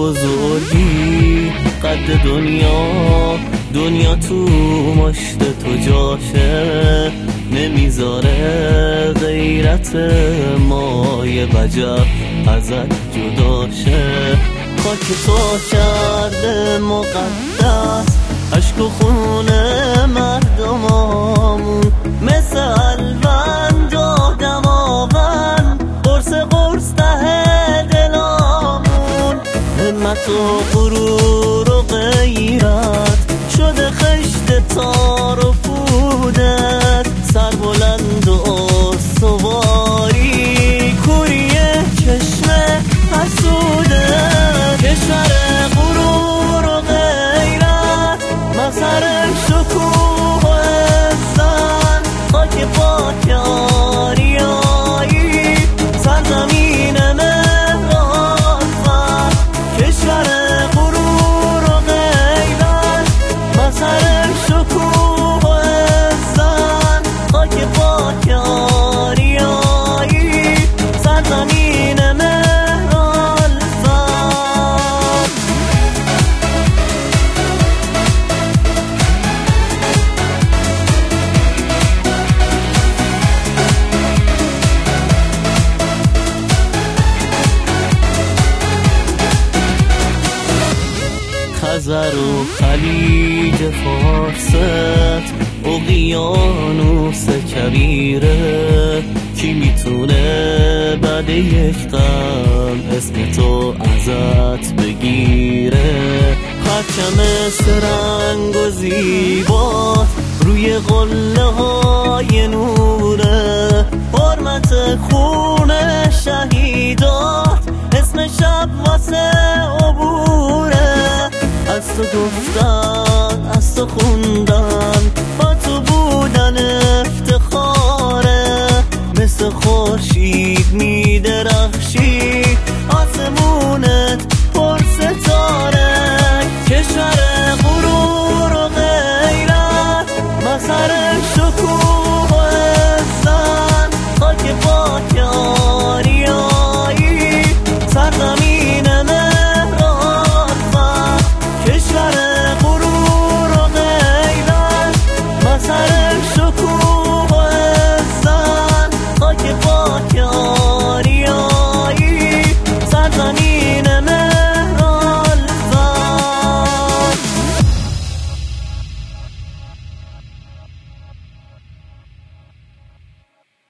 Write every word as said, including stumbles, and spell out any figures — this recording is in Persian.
بزرگی قد دنیا، دنیا تو مشت تو جاشه، نمیذاره غیرت مای وجب ازت جداشه. خاک تو کرده مقدس عشق و خون مردمامون، مثل الوند و دماغن قرص قرص ته دلامون. همت و غرور و غیرت شده خشت تار و پودت، سر بلند و استواری کوریه چشم حسودت. کشور غرور و غیرت مظهر شکوه و عزت، خاک پاک آریایی سرزمین مهر و عاطفت. کشور غرور و غیرت مظهر شکوه و عزت، خاک پاک آریایی سرزمین مهر و عاطفت. خزر و خلیج فارست، اقیانوس کبیره، کی میتونه بعد یک قلب اسم تو ازت بگیره؟ پرچم سرنگ و زیبات روی قله های نوره، حرمت خون شهیدات اسم شب واسه عبوره. از تو گفتن، از تو خوندن، با تو بودن افتخاره، مثل خورشید میدرخشی آسمونت پر ستاره. کشور غرور و غیرت مظهر شکوه و عزت، خاک پاک آریایی سرزمین مهر و عاطفت. کشور غرور و غیرت مظهر شکوه و عزت، خاک پاک